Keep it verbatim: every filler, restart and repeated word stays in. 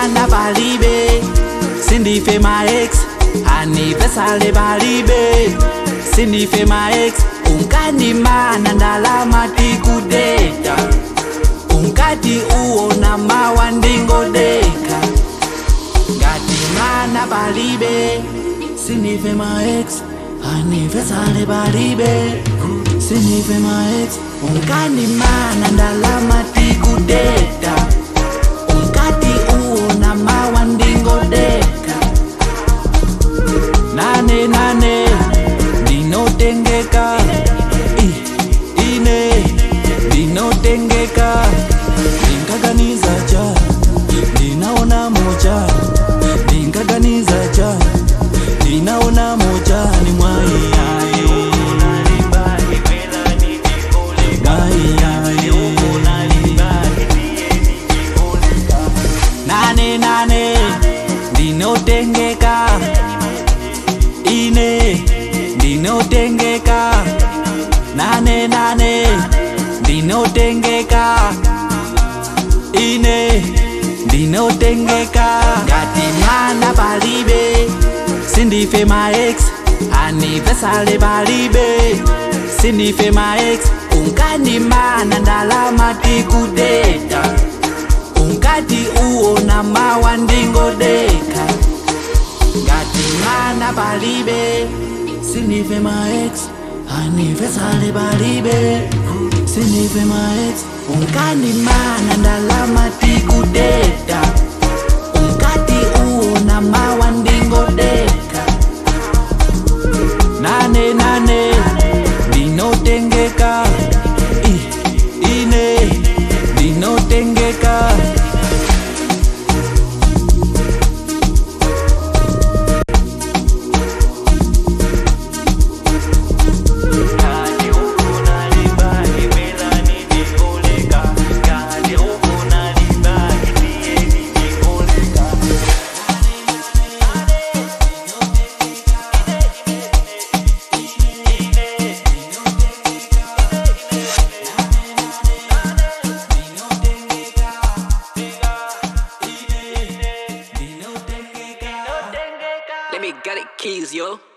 mana palibe, sindife my ex, anniversary palibe, sindife my ex. Unkani mana ndalama tikudeta, unkati uona mawa ndingo deka. Ngati mana palibe, sindife my ex, anniversary palibe, sindife my ex. Unkani mana ndalama tikudeta, unkati uona mawa ndingo deka. Nane nane dinotengeka, ine dinotengeka. Ningaganiza cha, ninaona moja. Ningaganiza cha, ninaona moja. Ni mwai nane nane dinotengeka, ine dinotengeka. Nane nane dinotengeka, ine dinotengeka. Ngati mana palibe, sindife my ex, anniversary palibe, sindife my ex. Unkani mana ndalama tikudeta, unkati uona mawa ndingo deka. Ngati mana palibe, sindife my ex, anniversary palibe, sindife my ex. Unkani mana ndalama tikudeta, unkati uona mawa ndingo deka. Nane nane dinotengeka, ine dinotengeka. Let me get it keys, yo.